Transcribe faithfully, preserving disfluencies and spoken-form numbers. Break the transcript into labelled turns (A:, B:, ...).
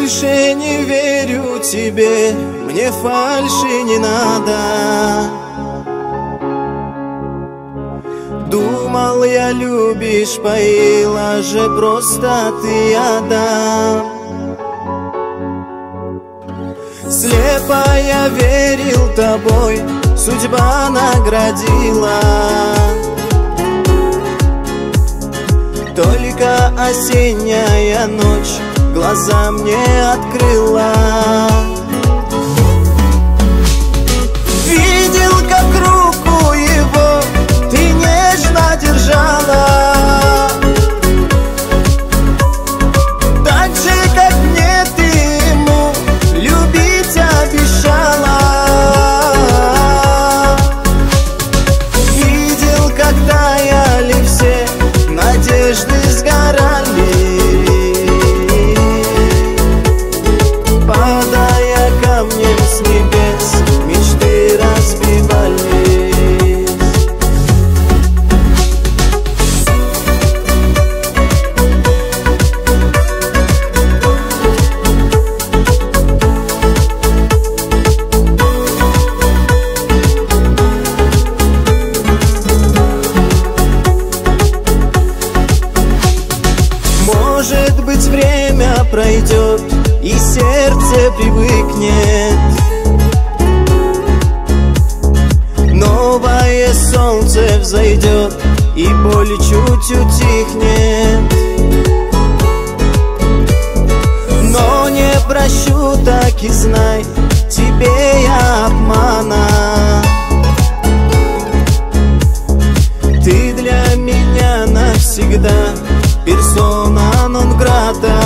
A: больше не верю тебе, мне фальши не надо. Думал, я любишь, поила же просто ты ядом. Слепо я верил тобой, судьба наградила. Только осенняя ночь глаза мне открыла. Видел, как руку его ты нежно держала, так же, как мне ты ему любить обещала. Видел, как таяли все надежды, сгорали, падая камнем с небес, мечты разбивались. Может быть, время пройдет и сердце привыкнет, новое солнце взойдет и боль чуть утихнет. Но не прощу, так и знай, тебе я обмана. Ты для меня навсегда персона нон грата.